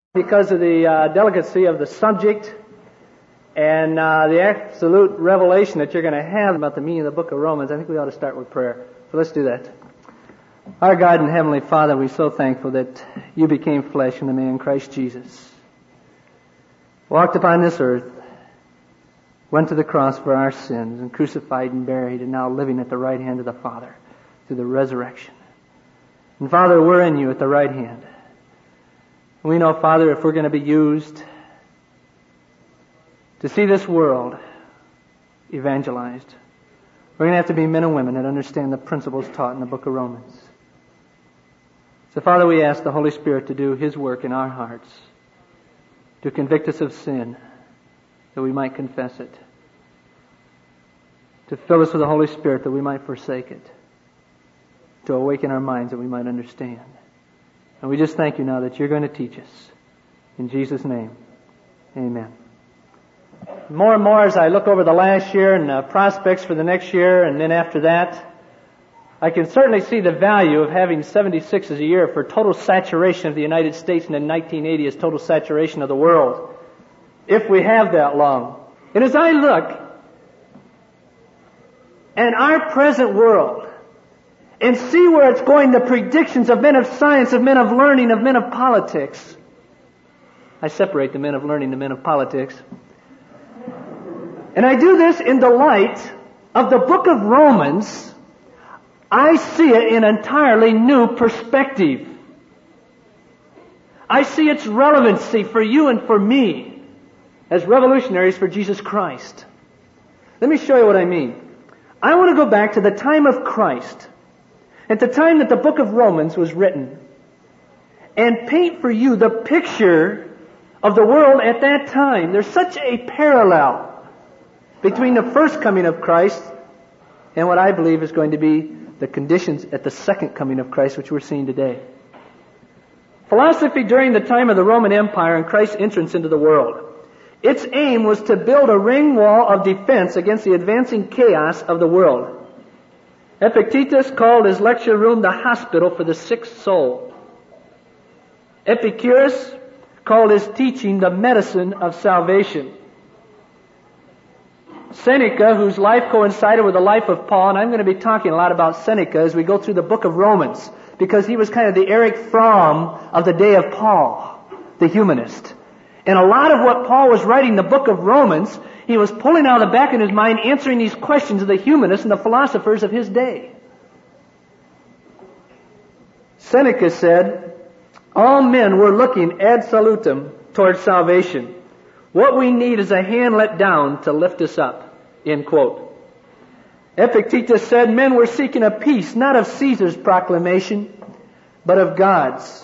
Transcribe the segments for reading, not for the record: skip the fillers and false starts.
Because of the delicacy of the subject and the absolute revelation that you're going to have about the meaning of the book of Romans, I think we ought to start with prayer. So let's do that. Our God and Heavenly Father, we're so thankful that you became flesh in the man Christ Jesus. Walked upon this earth, went to the cross for our sins, and crucified and buried, and now living at the right hand of the Father through the resurrection. And Father, we're in you at the right hand. We know, Father, if we're going to be used to see this world evangelized, we're going to have to be men and women that understand the principles taught in the book of Romans. So, Father, we ask the Holy Spirit to do His work in our hearts, to convict us of sin, that we might confess it, to fill us with the Holy Spirit that we might forsake it, to awaken our minds that we might understand. And we just thank you now that you're going to teach us. In Jesus' name, amen. More and more as I look over the last year and prospects for the next year and then after that, I can certainly see the value of having 76 as a year for total saturation of the United States, and then 1980 as total saturation of the world, if we have that long. And as I look at our present world, and see where it's going, the predictions of men of science, of men of learning, of men of politics. I separate the men of learning, the men of politics. And I do this in the light of the book of Romans. I see it in an entirely new perspective. I see its relevancy for you and for me as revolutionaries for Jesus Christ. Let me show you what I mean. I want to go back to the time of Christ, at the time that the book of Romans was written, and paint for you the picture of the world at that time. There's such a parallel between the first coming of Christ and what I believe is going to be the conditions at the second coming of Christ, which we're seeing today. Philosophy during the time of the Roman Empire and Christ's entrance into the world, its aim was to build a ring wall of defense against the advancing chaos of the world. Epictetus called his lecture room the hospital for the sick soul. Epicurus called his teaching the medicine of salvation. Seneca, whose life coincided with the life of Paul, and I'm going to be talking a lot about Seneca as we go through the book of Romans, because he was kind of the Erich Fromm of the day of Paul, the humanist. And a lot of what Paul was writing in the book of Romans, he was pulling out of the back of his mind, answering these questions of the humanists and the philosophers of his day. Seneca said, all men were looking ad salutem towards salvation. What we need is a hand let down to lift us up. End quote. Epictetus said men were seeking a peace, not of Caesar's proclamation, but of God's.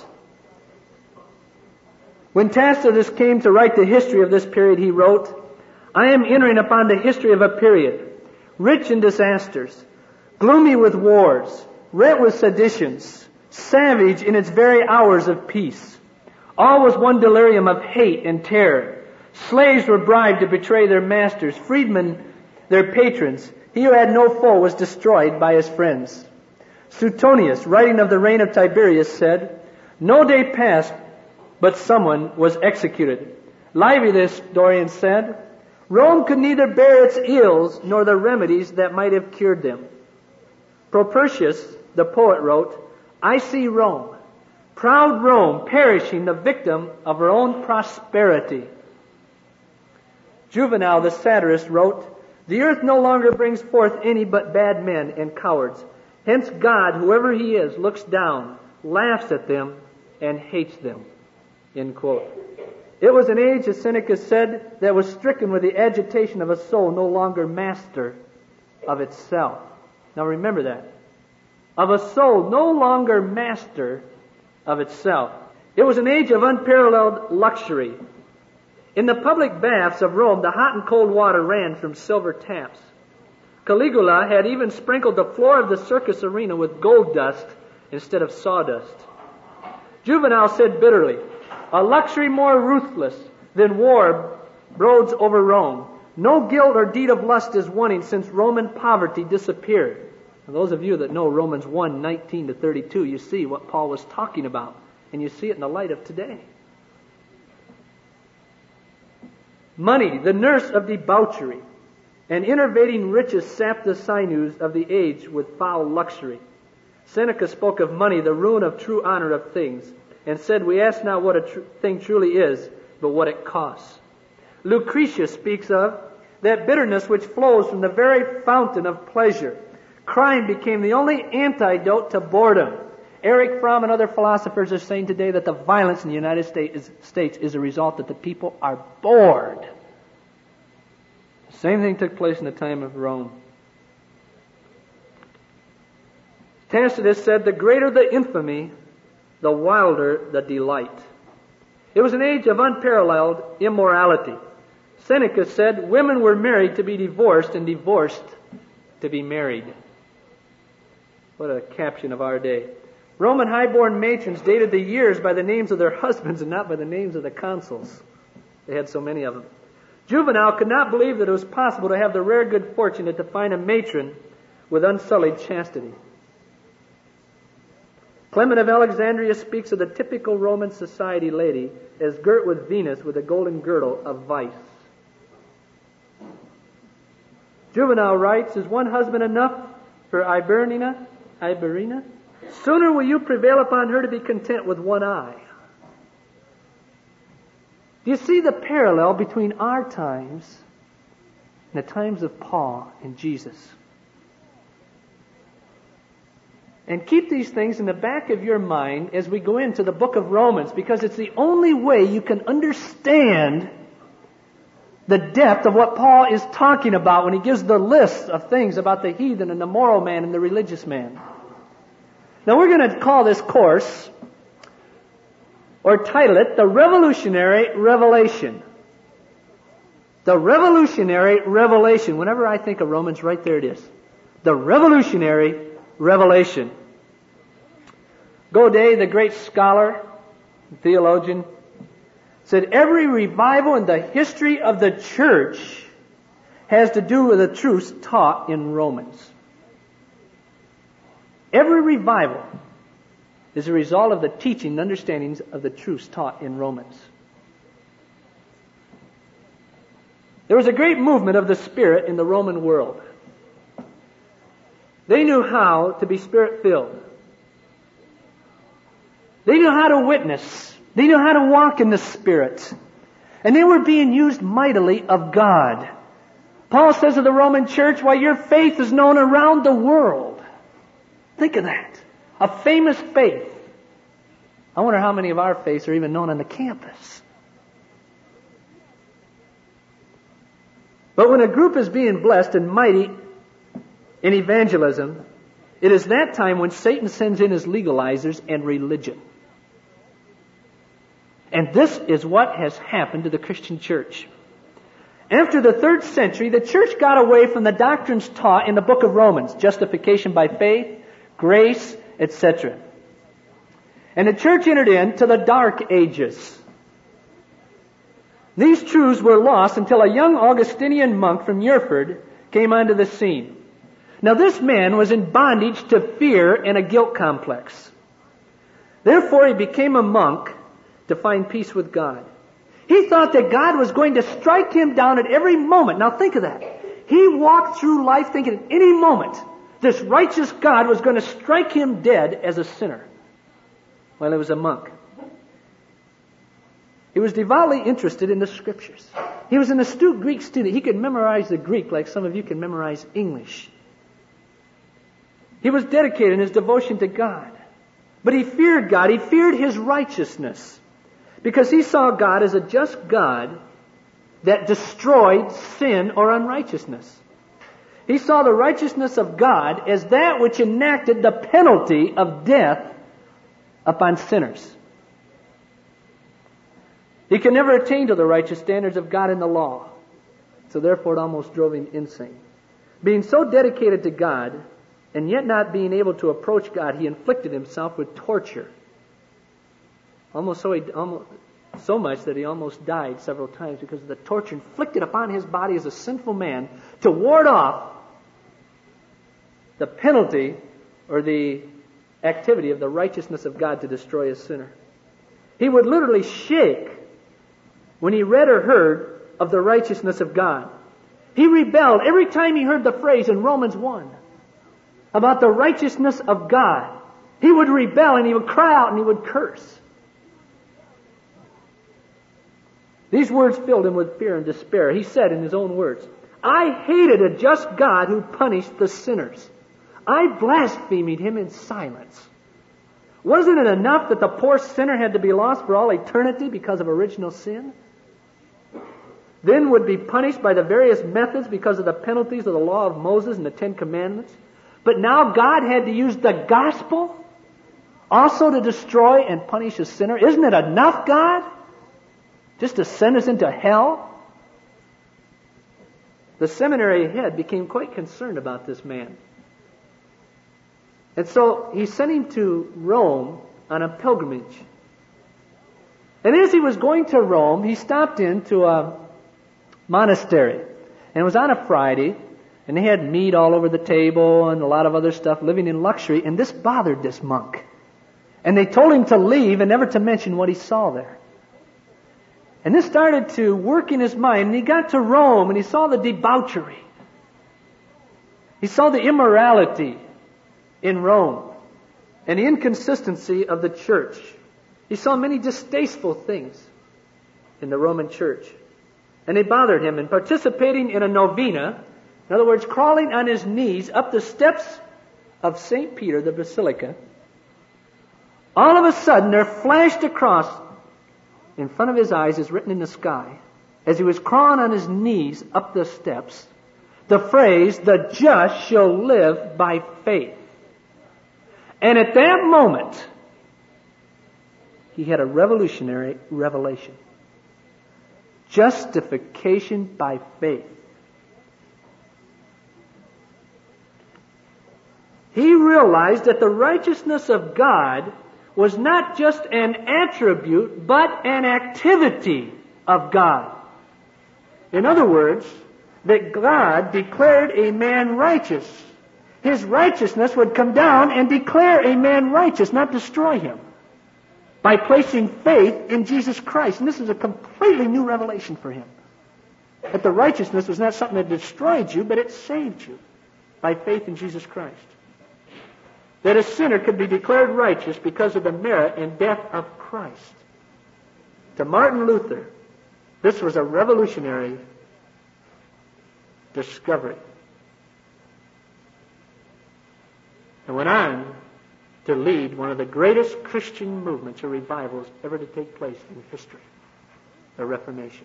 When Tacitus came to write the history of this period, he wrote, I am entering upon the history of a period, rich in disasters, gloomy with wars, rent with seditions, savage in its very hours of peace. All was one delirium of hate and terror. Slaves were bribed to betray their masters, freedmen their patrons. He who had no foe was destroyed by his friends. Suetonius, writing of the reign of Tiberius, said, no day passed but someone was executed. Livy, the historian, said, Rome could neither bear its ills nor the remedies that might have cured them. Propertius, the poet, wrote, I see Rome, proud Rome, perishing, the victim of her own prosperity. Juvenal, the satirist, wrote, the earth no longer brings forth any but bad men and cowards. Hence God, whoever He is, looks down, laughs at them, and hates them. End quote. It was an age, as Seneca said, that was stricken with the agitation of a soul no longer master of itself. Now remember that. Of a soul no longer master of itself. It was an age of unparalleled luxury. In the public baths of Rome, the hot and cold water ran from silver taps. Caligula had even sprinkled the floor of the circus arena with gold dust instead of sawdust. Juvenal said bitterly, a luxury more ruthless than war broods over Rome. No guilt or deed of lust is wanting since Roman poverty disappeared. Now, those of you that know Romans 1:19-32, you see what Paul was talking about. And you see it in the light of today. Money, the nurse of debauchery, and enervating riches sap the sinews of the age with foul luxury. Seneca spoke of money, the ruin of true honor of things, and said, we ask not what a thing truly is, but what it costs. Lucretius speaks of that bitterness which flows from the very fountain of pleasure. Crime became the only antidote to boredom. Erich Fromm and other philosophers are saying today that the violence in the United States is a result that the people are bored. The same thing took place in the time of Rome. Tacitus said, the greater the infamy, the wilder the delight. It was an age of unparalleled immorality. Seneca said, women were married to be divorced and divorced to be married. What a caption of our day. Roman high-born matrons dated the years by the names of their husbands and not by the names of the consuls. They had so many of them. Juvenal could not believe that it was possible to have the rare good fortune to find a matron with unsullied chastity. Clement of Alexandria speaks of the typical Roman society lady as girt with Venus with a golden girdle of vice. Juvenal writes, is one husband enough for Iberina? Sooner will you prevail upon her to be content with one eye. Do you see the parallel between our times and the times of Paul and Jesus? And keep these things in the back of your mind as we go into the book of Romans, because it's the only way you can understand the depth of what Paul is talking about when he gives the list of things about the heathen and the moral man and the religious man. Now we're going to call this course, or title it, The Revolutionary Revelation. The Revolutionary Revelation. Whenever I think of Romans, right there it is. The Revolutionary Revelation. Godet, the great scholar, theologian, said every revival in the history of the church has to do with the truths taught in Romans. Every revival is a result of the teaching and understandings of the truths taught in Romans. There was a great movement of the Spirit in the Roman world. They knew how to be Spirit-filled. They knew how to witness. They knew how to walk in the Spirit. And they were being used mightily of God. Paul says of the Roman church, why, your faith is known around the world. Think of that. A famous faith. I wonder how many of our faiths are even known on the campus. But when a group is being blessed and mighty in evangelism, it is that time when Satan sends in his legalizers and religion. And this is what has happened to the Christian church. After the 3rd century, the church got away from the doctrines taught in the book of Romans, justification by faith, grace, etc. And the church entered into the Dark Ages. These truths were lost until a young Augustinian monk from Erfurt came onto the scene. Now this man was in bondage to fear and a guilt complex. Therefore he became a monk to find peace with God. He thought that God was going to strike him down at every moment. Now think of that. He walked through life thinking at any moment this righteous God was going to strike him dead as a sinner while he was a monk. He was devoutly interested in the Scriptures. He was an astute Greek student. He could memorize the Greek like some of you can memorize English. He was dedicated in his devotion to God. But he feared God. He feared His righteousness. Because he saw God as a just God that destroyed sin or unrighteousness. He saw the righteousness of God as that which enacted the penalty of death upon sinners. He could never attain to the righteous standards of God in the law. So therefore it almost drove him insane. Being so dedicated to God, and yet not being able to approach God, he inflicted himself with torture. So much that he almost died several times because of the torture inflicted upon his body as a sinful man to ward off the penalty or the activity of the righteousness of God to destroy a sinner. He would literally shake when he read or heard of the righteousness of God. He rebelled every time he heard the phrase in Romans 1 about the righteousness of God. He would rebel and he would cry out and he would curse. These words filled him with fear and despair. He said in his own words, I hated a just God who punished the sinners. I blasphemed him in silence. Wasn't it enough that the poor sinner had to be lost for all eternity because of original sin? Then would be punished by the various methods because of the penalties of the law of Moses and the Ten Commandments. But now God had to use the gospel also to destroy and punish a sinner. Isn't it enough, God? Just to send us into hell? The seminary head became quite concerned about this man. And so he sent him to Rome on a pilgrimage. And as he was going to Rome, he stopped into a monastery. And it was on a Friday, and they had meat all over the table and a lot of other stuff, living in luxury, and this bothered this monk. And they told him to leave and never to mention what he saw there. And this started to work in his mind, and he got to Rome, and he saw the debauchery. He saw the immorality in Rome and the inconsistency of the church. He saw many distasteful things in the Roman church. And they bothered him. And participating in a novena, in other words, crawling on his knees up the steps of St. Peter, the Basilica, all of a sudden there flashed across in front of his eyes, is written in the sky, as he was crawling on his knees up the steps, the phrase, the just shall live by faith. And at that moment, he had a revolutionary revelation. Justification by faith. He realized that the righteousness of God was not just an attribute, but an activity of God. In other words, that God declared a man righteous. His righteousness would come down and declare a man righteous, not destroy him, by placing faith in Jesus Christ. And this is a completely new revelation for him. That the righteousness was not something that destroyed you, but it saved you by faith in Jesus Christ. That a sinner could be declared righteous because of the merit and death of Christ. To Martin Luther, this was a revolutionary discovery. And went on to lead one of the greatest Christian movements or revivals ever to take place in history, the Reformation.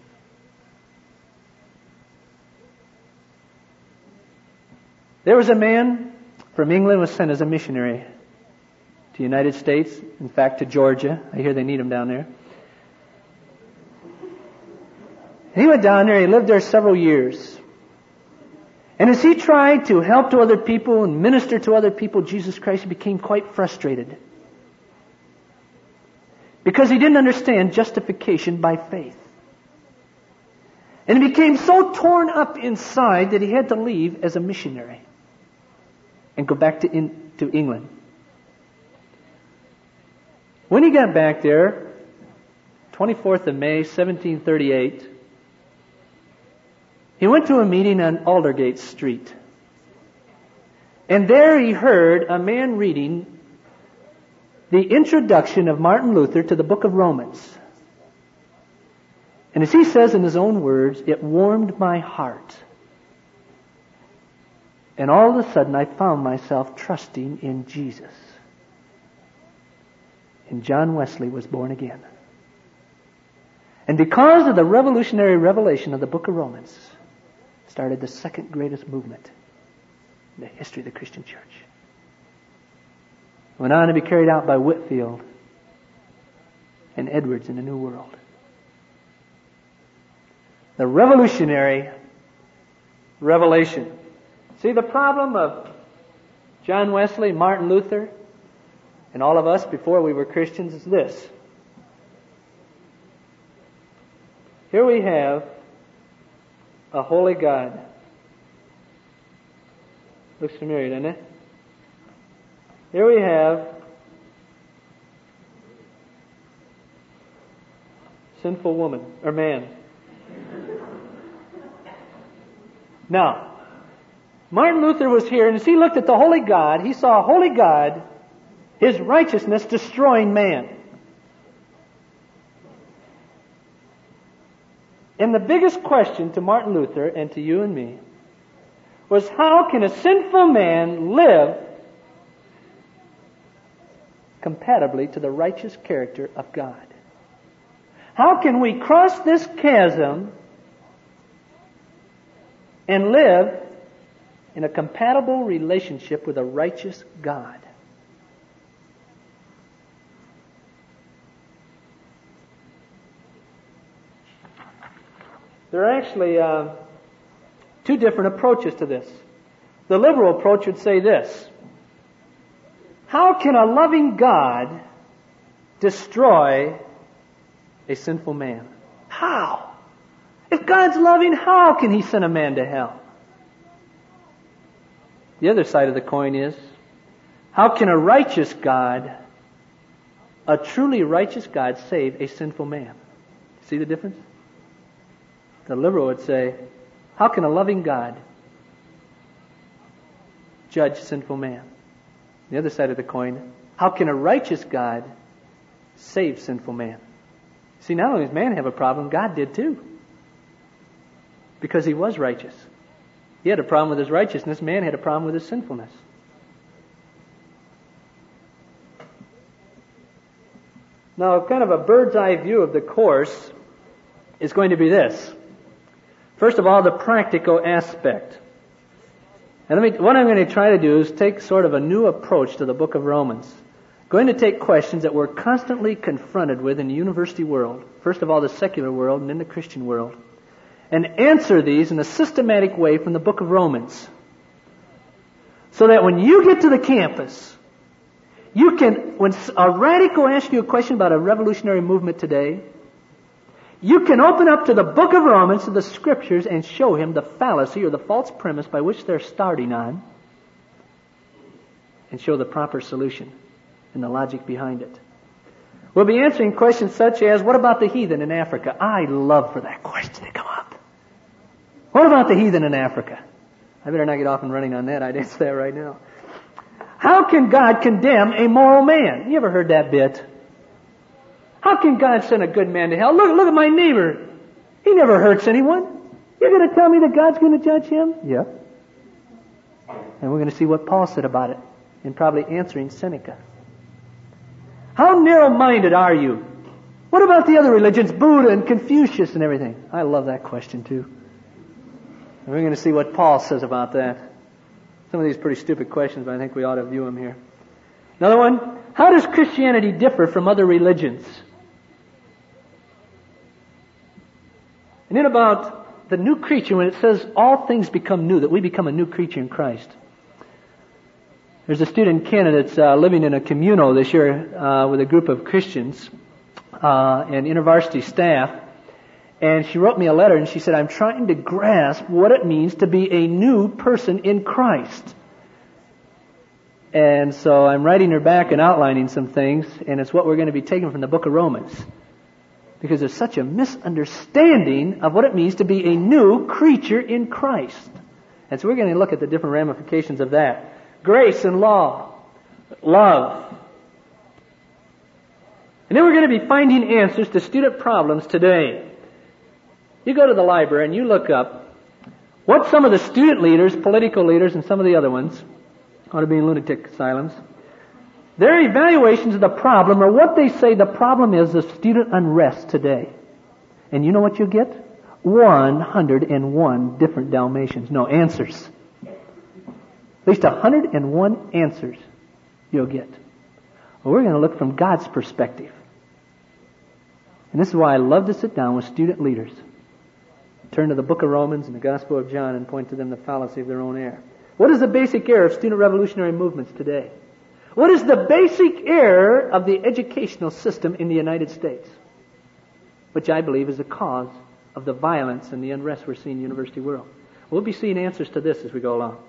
There was a man from England was sent as a missionary to the United States, in fact to Georgia. I hear they need him down there. He went down there, he lived there several years. And as he tried to help to other people and minister to other people, Jesus Christ became quite frustrated. Because he didn't understand justification by faith. And he became so torn up inside that he had to leave as a missionary and go back to England. When he got back there, 24th of May, 1738, he went to a meeting on Aldersgate Street. And there he heard a man reading the introduction of Martin Luther to the book of Romans. And as he says in his own words, it warmed my heart. And all of a sudden I found myself trusting in Jesus. And John Wesley was born again. And because of the revolutionary revelation of the book of Romans, started the second greatest movement in the history of the Christian church. It went on to be carried out by Whitefield and Edwards in the New World. The revolutionary revelation. See, the problem of John Wesley, Martin Luther, and all of us before we were Christians is this. Here we have a holy God. Looks familiar, doesn't it? Here we have sinful woman, or man. Now, Martin Luther was here, and as he looked at the holy God, he saw a holy God, His righteousness destroying man. And the biggest question to Martin Luther and to you and me was, how can a sinful man live compatibly to the righteous character of God? How can we cross this chasm and live in a compatible relationship with a righteous God? There are actually two different approaches to this. The liberal approach would say this: how can a loving God destroy a sinful man? How? If God's loving, how can He send a man to hell? The other side of the coin is, how can a righteous God, a truly righteous God, save a sinful man? See the difference? The liberal would say, how can a loving God judge sinful man? The other side of the coin, how can a righteous God save sinful man? See, not only does man have a problem, God did too. Because He was righteous. He had a problem with His righteousness. Man had a problem with his sinfulness. Now, kind of a bird's eye view of the course is going to be this. First of all, the practical aspect. And what I'm going to try to do is take sort of a new approach to the book of Romans. Going to take questions that we're constantly confronted with in the university world. First of all, the secular world and then the Christian world. And answer these in a systematic way from the book of Romans. So that when you get to the campus, you can, when a radical asks you a question about a revolutionary movement today, you can open up to the book of Romans, to the Scriptures, and show him the fallacy or the false premise by which they're starting on, and show the proper solution and the logic behind it. We'll be answering questions such as, what about the heathen in Africa? I love for that question to come up. What about the heathen in Africa? I better not get off and running on that. I'd answer that right now. How can God condemn a moral man? You ever heard that bit? How can God send a good man to hell? Look at my neighbor. He never hurts anyone. You're going to tell me that God's going to judge him? Yeah. And we're going to see what Paul said about it, and probably answering Seneca. How narrow-minded are you? What about the other religions, Buddha and Confucius and everything? I love that question too. And we're going to see what Paul says about that. Some of these pretty stupid questions, but I think we ought to view them here. Another one, how does Christianity differ from other religions? And then about the new creature, when it says all things become new, that we become a new creature in Christ. There's a student in Canada that's living in a communal this year with a group of Christians and InterVarsity staff. And she wrote me a letter and she said, I'm trying to grasp what it means to be a new person in Christ. And so I'm writing her back and outlining some things, and it's what we're going to be taking from the book of Romans. Because there's such a misunderstanding of what it means to be a new creature in Christ. And so we're going to look at the different ramifications of that. Grace and law. Love. And then we're going to be finding answers to student problems today. You go to the library and you look up what some of the student leaders, political leaders, and some of the other ones, ought to be in lunatic asylums, their evaluations of the problem, or what they say the problem is of student unrest today. And you know what you get? 101 different Dalmatians. No, answers. At least 101 answers you'll get. Well, we're going to look from God's perspective. And this is why I love to sit down with student leaders. Turn to the book of Romans and the Gospel of John and point to them the fallacy of their own error. What is the basic error of student revolutionary movements today? What is the basic error of the educational system in the United States? Which I believe is the cause of the violence and the unrest we're seeing in the university world. We'll be seeing answers to this as we go along.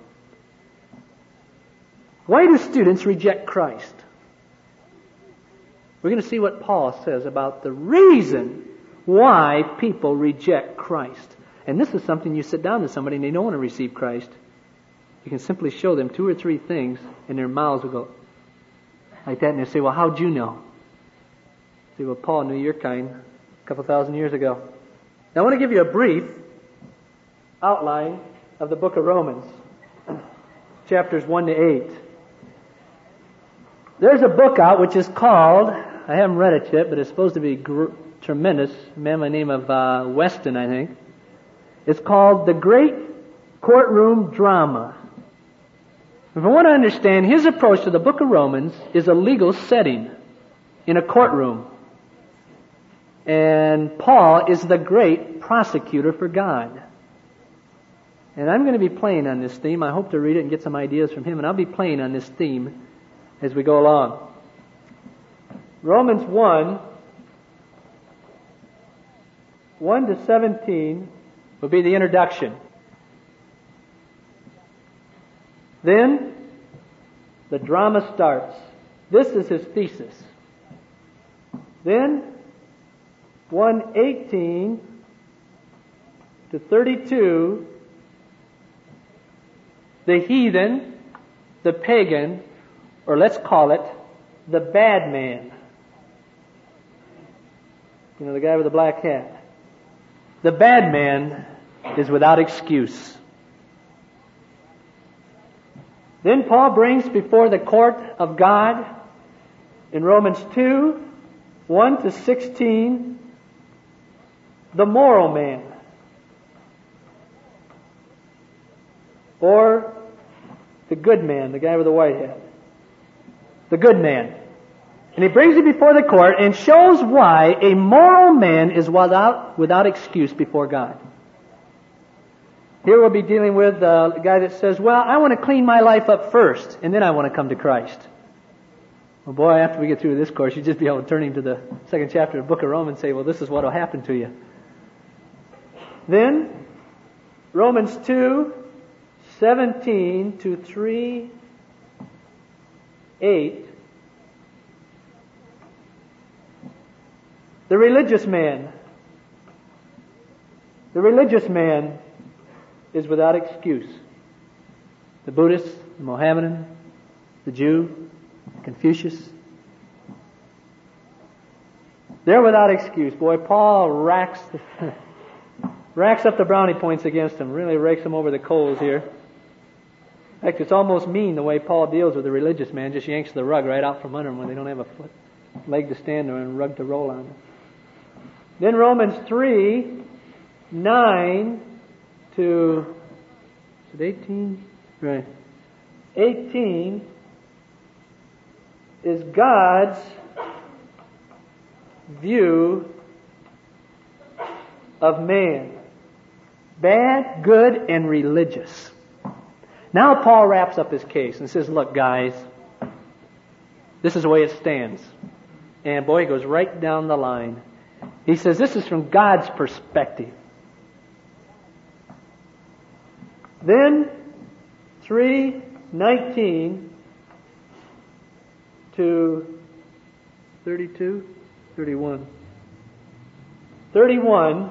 Why do students reject Christ? We're going to see what Paul says about the reason why people reject Christ. And this is something you sit down to somebody and they don't want to receive Christ. You can simply show them 2 or 3 things and their mouths will go like that, and they say, well, how'd you know? Say, well, Paul knew your kind a couple thousand years ago. Now I want to give you a brief outline of the book of Romans, chapters 1 to 8. There's a book out which is called, I haven't read it yet, but it's supposed to be tremendous. A man by the name of Weston, I think. It's called The Great Courtroom Drama. If I want to understand, his approach to the book of Romans is a legal setting in a courtroom. And Paul is the great prosecutor for God. And I'm going to be playing on this theme. I hope to read it and get some ideas from him. And I'll be playing on this theme as we go along. Romans 1 to 17 will be the introduction. Then the drama starts. This is his thesis. Then 1:18 to 32, the heathen, the pagan, or let's call it the bad man. You know, the guy with the black hat. The bad man is without excuse. Then Paul brings before the court of God in Romans 2, 1 to 16, the moral man. Or the good man, the guy with the white hat. The good man. And he brings it before the court and shows why a moral man is without excuse before God. Here we'll be dealing with the guy that says, well, I want to clean my life up first, and then I want to come to Christ. Well, boy, after we get through this course, you'll just be able to turn to the 2nd chapter of the book of Romans and say, well, this is what will happen to you. Then, Romans 2, 17 to 3:8. The religious man. The religious man is without excuse. The Buddhist, the Mohammedan, the Jew, Confucius. They're without excuse. Boy, Paul racks up the brownie points against them. Really rakes them over the coals here. In fact, it's almost mean the way Paul deals with the religious man. Just yanks the rug right out from under them when they don't have a leg to stand on and a rug to roll on. Then Romans 3, 9 to, is it 18? Right. 18 is God's view of man. Bad, good, and religious. Now Paul wraps up his case and says, look guys, this is the way it stands. And boy, he goes right down the line. He says this is from God's perspective. Then 3:19 to 32, 31. 31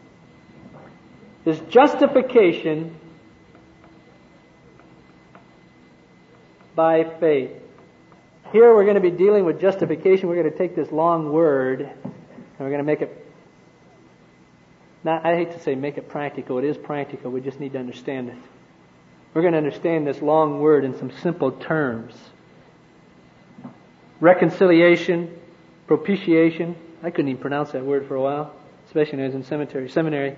is justification by faith. Here we're going to be dealing with justification. We're going to take this long word and we're going to make it, I hate to say make it practical. It is practical. We just need to understand it. We're going to understand this long word in some simple terms. Reconciliation, propitiation. I couldn't even pronounce that word for a while, especially when I was in seminary.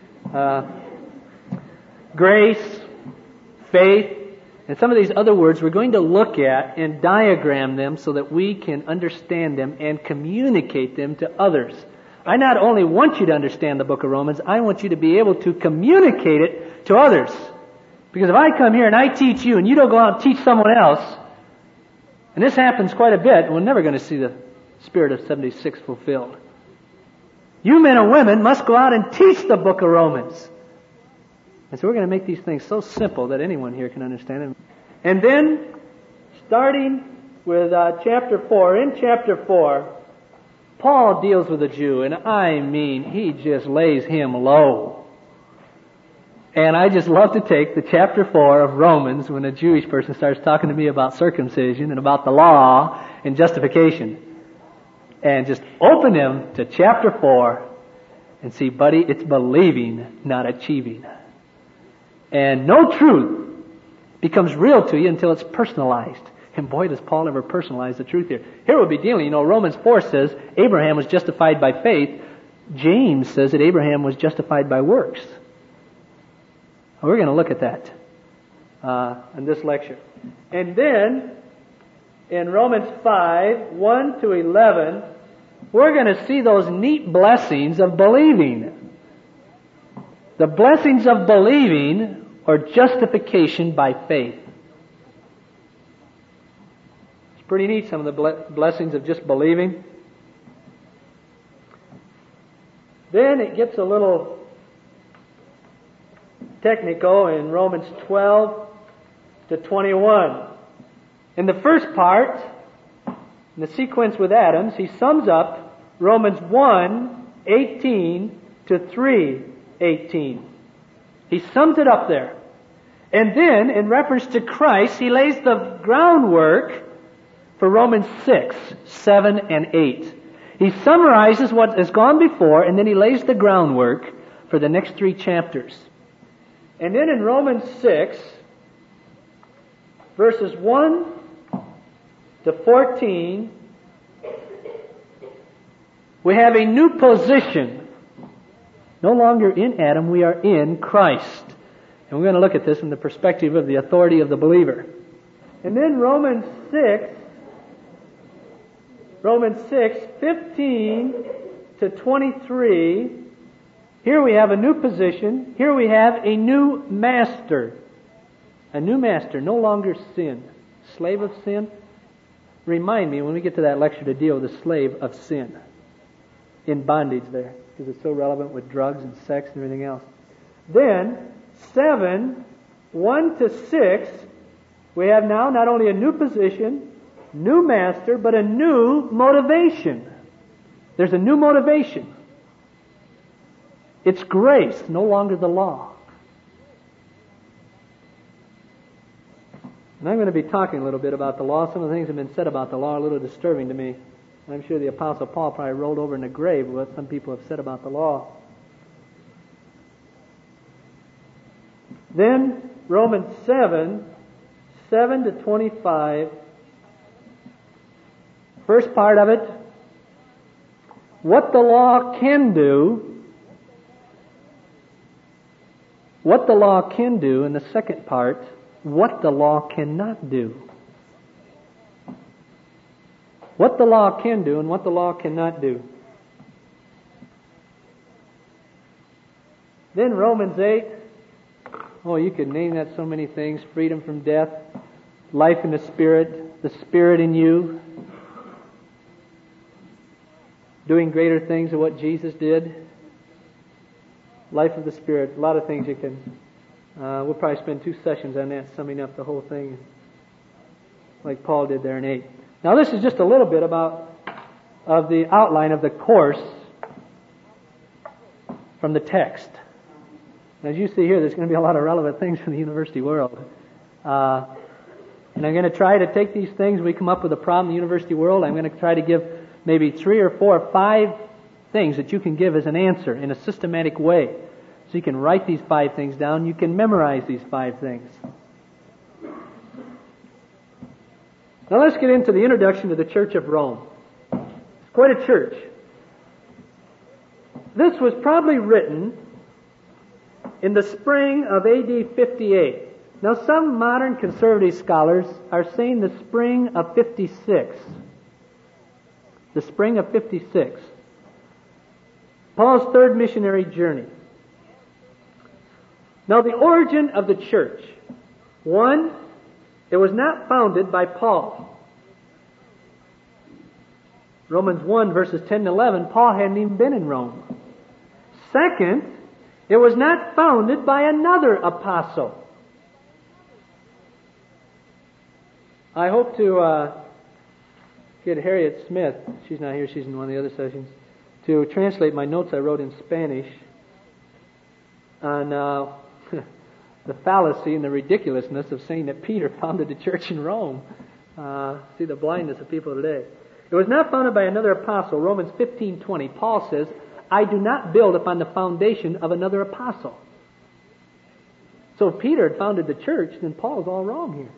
Grace, faith, and some of these other words we're going to look at and diagram them so that we can understand them and communicate them to others. I not only want you to understand the book of Romans, I want you to be able to communicate it to others. Because if I come here and I teach you and you don't go out and teach someone else, and this happens quite a bit, we're never going to see the spirit of 76 fulfilled. You men and women must go out and teach the book of Romans. And so we're going to make these things so simple that anyone here can understand them. And then, starting with chapter 4, in chapter 4, Paul deals with a Jew, and I mean, he just lays him low. And I just love to take the chapter 4 of Romans when a Jewish person starts talking to me about circumcision and about the law and justification. And just open him to chapter 4 and see, buddy, it's believing, not achieving. And no truth becomes real to you until it's personalized. And boy, does Paul ever personalize the truth here. Here we'll be dealing, Romans 4 says Abraham was justified by faith. James says that Abraham was justified by works. We're going to look at that in this lecture. And then, in Romans 5, 1 to 11, we're going to see those neat blessings of believing. The blessings of believing or justification by faith. It's pretty neat, some of the blessings of just believing. Then it gets a little technical in Romans 12 to 21. In the first part, in the sequence with Adams, he sums up Romans 1:18 to 3:18. He sums it up there. And then, in reference to Christ, he lays the groundwork for Romans 6, 7, and 8. He summarizes what has gone before, and then he lays the groundwork for the next 3 chapters. And then in Romans 6, verses 1 to 14, we have a new position. No longer in Adam, we are in Christ. And we're going to look at this from the perspective of the authority of the believer. And then Romans 6, 15 to 23, here we have a new position. Here we have a new master. A new master, no longer sin. Slave of sin. Remind me when we get to that lecture to deal with the slave of sin. In bondage there. Because it's so relevant with drugs and sex and everything else. Then, 7, 1 to 6, we have now not only a new position, new master, but a new motivation. There's a new motivation. It's grace, no longer the law. And I'm going to be talking a little bit about the law. Some of the things that have been said about the law are a little disturbing to me. I'm sure the Apostle Paul probably rolled over in the grave with what some people have said about the law. Then, Romans 7, 7 to 25. First part of it, what the law can do. What the law can do, and the second part, what the law cannot do. What the law can do and what the law cannot do. Then Romans 8, you could name that so many things. Freedom from death, life in the Spirit in you, doing greater things than what Jesus did. Life of the Spirit, a lot of things you can... we'll probably spend 2 sessions on that, summing up the whole thing, like Paul did there in 8. Now this is just a little bit of the outline of the course from the text. As you see here, there's going to be a lot of relevant things from the university world. And I'm going to try to take these things, we come up with a problem in the university world, I'm going to try to give maybe 3 or 4 or 5 things that you can give as an answer in a systematic way. So you can write these 5 things down. You can memorize these 5 things. Now let's get into the introduction to the Church of Rome. It's quite a church. This was probably written in the spring of A.D. 58. Now some modern conservative scholars are saying the spring of 56. The spring of 56. Paul's 3rd missionary journey. Now the origin of the church. 1, it was not founded by Paul. Romans 1 verses 10 to 11, Paul hadn't even been in Rome. 2nd, it was not founded by another apostle. I hope to get Harriet Smith, she's not here, she's in one of the other sessions, to translate my notes I wrote in Spanish on the fallacy and the ridiculousness of saying that Peter founded the church in Rome. See the blindness of people today. It was not founded by another apostle. Romans 15:20. Paul says, I do not build upon the foundation of another apostle. So if Peter had founded the church, then Paul's all wrong here.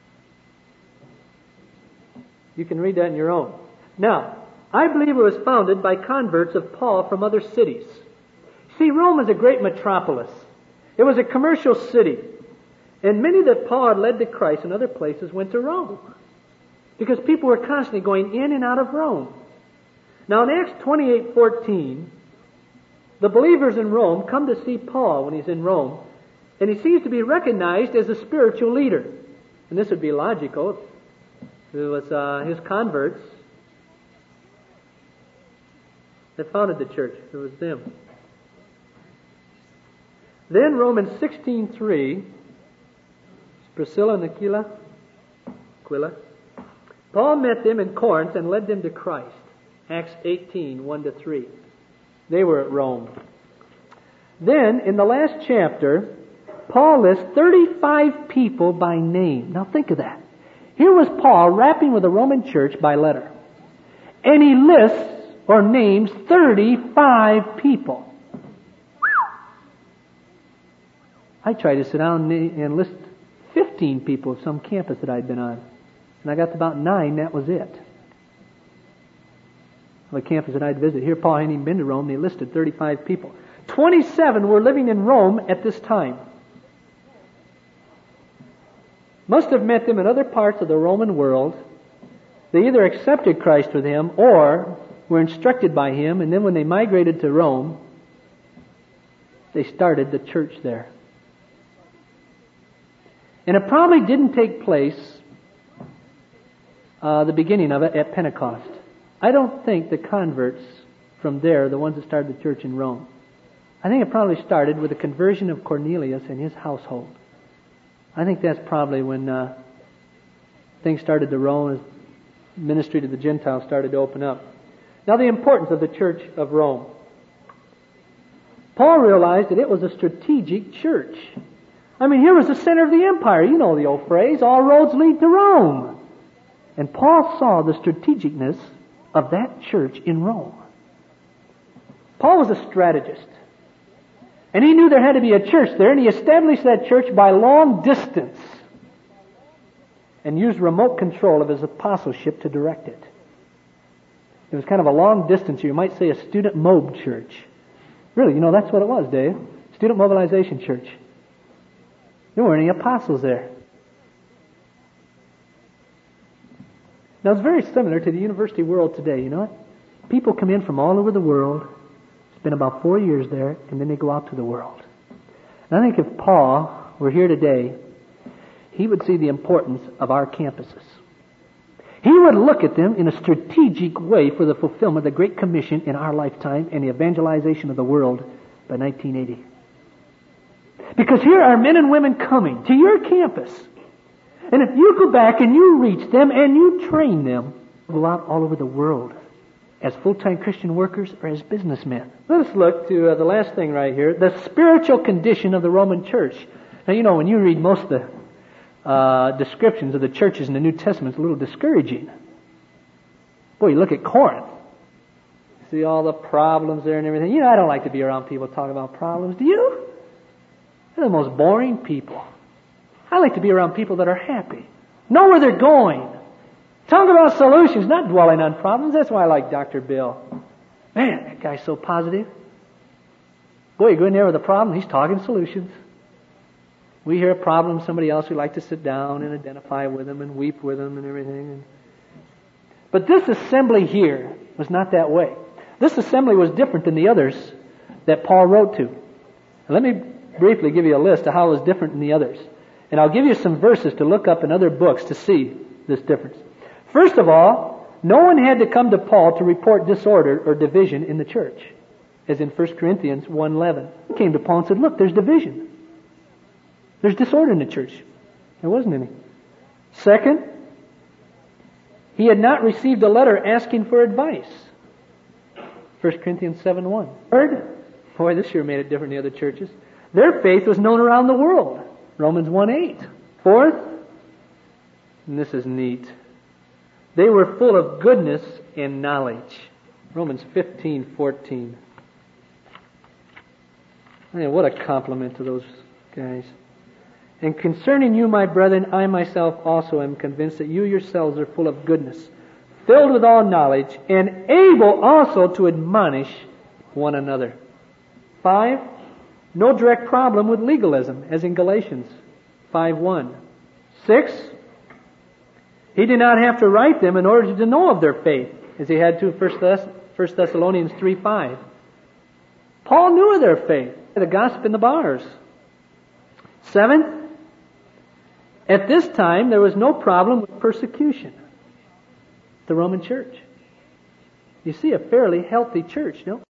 You can read that on your own. Now, I believe it was founded by converts of Paul from other cities. See, Rome is a great metropolis. It was a commercial city. And many that Paul had led to Christ in other places went to Rome. Because people were constantly going in and out of Rome. Now in Acts 28:14, the believers in Rome come to see Paul when he's in Rome. And he seems to be recognized as a spiritual leader. And this would be logical. It was his converts that founded the church. It was them. Then Romans 16:3, Priscilla and Aquila, Paul met them in Corinth and led them to Christ. Acts 18:1-3. They were at Rome. Then, in the last chapter, Paul lists 35 people by name. Now think of that. Here was Paul rapping with the Roman church by letter. And he lists or names 35 people. I tried to sit down and list 15 people of some campus that I'd been on. And I got to about 9, that was it. The campus that I'd visited. Here Paul hadn't even been to Rome, they listed 35 people. 27 were living in Rome at this time. Must have met them in other parts of the Roman world. They either accepted Christ with him or were instructed by him, and then when they migrated to Rome, they started the church there. And it probably didn't take place, the beginning of it, at Pentecost. I don't think the converts from there, the ones that started the church in Rome, I think it probably started with the conversion of Cornelius and his household. I think that's probably when things started to roll and ministry to the Gentiles started to open up. Now the importance of the church of Rome. Paul realized that it was a strategic church. I mean, here was the center of the empire. You know the old phrase, all roads lead to Rome. And Paul saw the strategicness of that church in Rome. Paul was a strategist. And he knew there had to be a church there, and he established that church by long distance and used remote control of his apostleship to direct it. It was kind of a long distance, you might say a student mob church. Really, you know, that's what it was, Dave. Student mobilization church. There weren't any apostles there. Now, it's very similar to the university world today, you know what? People come in from all over the world, spend about 4 years there, and then they go out to the world. And I think if Paul were here today, he would see the importance of our campuses. He would look at them in a strategic way for the fulfillment of the Great Commission in our lifetime and the evangelization of the world by 1980. Because here are men and women coming to your campus. And if you go back and you reach them and you train them, go out all over the world as full-time Christian workers or as businessmen. Let us look to the last thing right here, the spiritual condition of the Roman church. Now, you know, when you read most of the descriptions of the churches in the New Testament, it's a little discouraging. Boy, you look at Corinth. See all the problems there and everything. You know, I don't like to be around people talking about problems. Do you? They're the most boring people. I like to be around people that are happy. Know where they're going. Talk about solutions, not dwelling on problems. That's why I like Dr. Bill. Man, that guy's so positive. Boy, you go in there with a problem, he's talking solutions. We hear a problem, somebody else, we like to sit down and identify with them and weep with them and everything. But this assembly here was not that way. This assembly was different than the others that Paul wrote to. Let me briefly give you a list of how it was different than the others. And I'll give you some verses to look up in other books to see this difference. First of all, no one had to come to Paul to report disorder or division in the church. As in 1 Corinthians 1:11. He came to Paul and said, look, there's division. There's disorder in the church. There wasn't any. Second, he had not received a letter asking for advice. 1 Corinthians 7:1. Third, boy, this sure made it different than the other churches. Their faith was known around the world. Romans 1:8. Fourth, and this is neat, they were full of goodness and knowledge. Romans 15:14. Man, what a compliment to those guys. And concerning you, my brethren, I myself also am convinced that you yourselves are full of goodness, filled with all knowledge, and able also to admonish one another. 5, no direct problem with legalism, as in Galatians 5:1. 6, he did not have to write them in order to know of their faith, as he had to 1 Thessalonians 3:5. Paul knew of their faith, the gossip in the bars. 7, at this time there was no problem with persecution. The Roman church. You see, a fairly healthy church, no?